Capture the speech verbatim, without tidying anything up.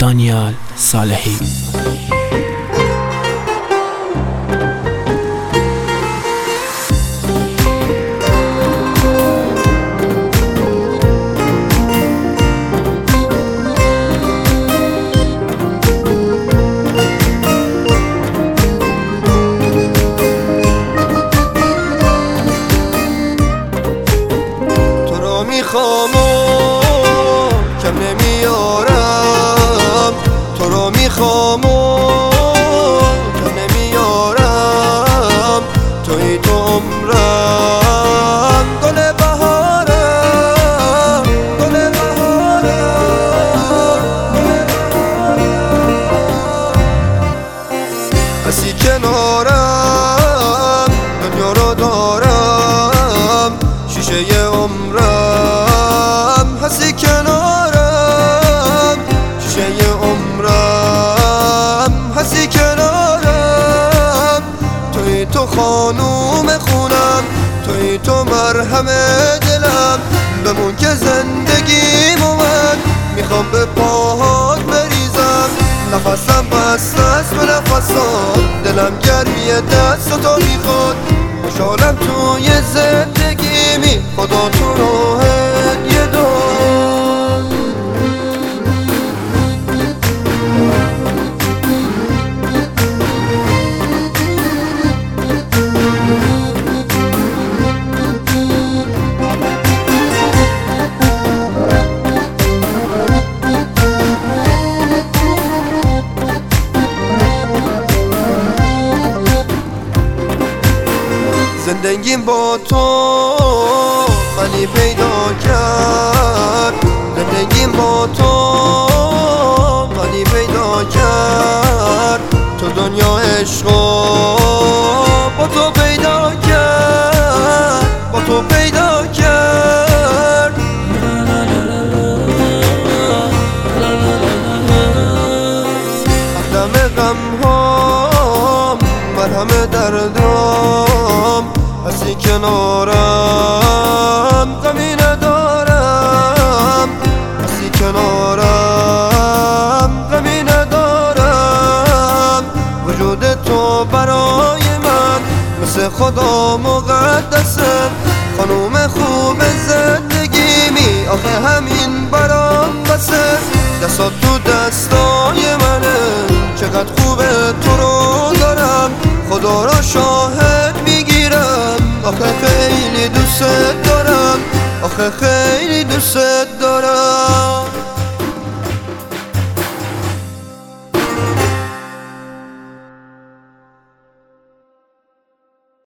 دانیال صالحی. میخوام و کم نمیارم، تو رو میخوام و کم نمیارم، توی تو عمرم، گل بهارم، گل بهارم، هستی کنارم، دنیا رو دارم، شیشه عمرم، هستی کنارم، شیشه عمرم، هستی کنارم، توی تو خانوم خونم، توی تو مرهم دلم، بمون که زندگیم اومد، میخوام به پاهات بریزم، نفسم بست است به نفسات، دلم گرمی دست تو میخواد، خوشحالم توی زندگیمی، خدا تو رو هدیه داد. زندگیم با تو منی پیدا کرد، زندگیم با تو منی پیدا کرد، تو دنیا عشقا با تو پیدا کرد، با تو پیدا کرد. همدم غم هام، مرهم دردام، هستی کنارم، غمی ندارم، هستی کنارم، غمی ندارم، وجود تو برای من مثل خدا مقدسه، خانوم خوب زندگیمی، آخه همین برام بسه، دستات تو دستای منه، چقدر خوبه تو رو دارم، خدا را شاهد میگیرم، آخه خیلی دوست دارم، آخه خیلی دوست دارم.